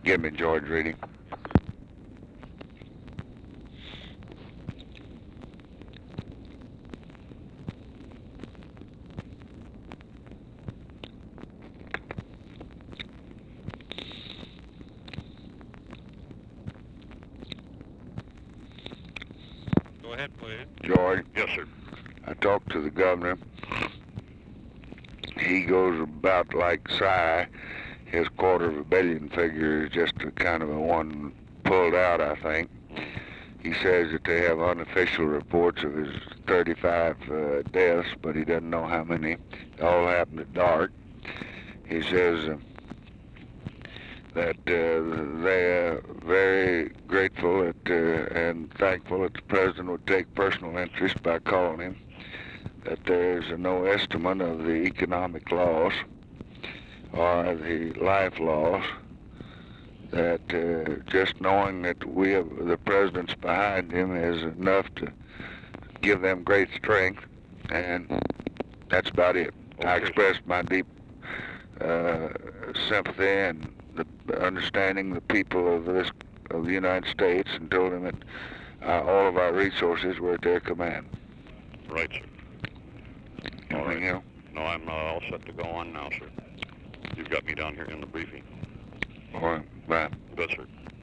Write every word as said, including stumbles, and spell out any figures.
Give me George reading. Go ahead, go ahead. George, Yes, sir. I talked to the governor. He goes about like Si. His quarter of a billion figure is just a kind of a one pulled out, I think. He says that they have unofficial reports of his thirty-five uh, deaths, but he doesn't know how many. They all happened at dark. He says uh, that uh, they are very grateful that, uh, and thankful that the president would take personal interest by calling him, that there is no estimate of the economic loss or the life loss, that uh, just knowing that we have the president's behind him is enough to give them great strength, and that's about it. Okay. I expressed my deep uh, sympathy and the understanding the people of this of the United States, and told them that uh, all of our resources were at their command. Right, sir. All Anything right. else? No, I'm uh, all set to go on now, sir. You've got me down here in the briefing. All right, bye. Good, sir.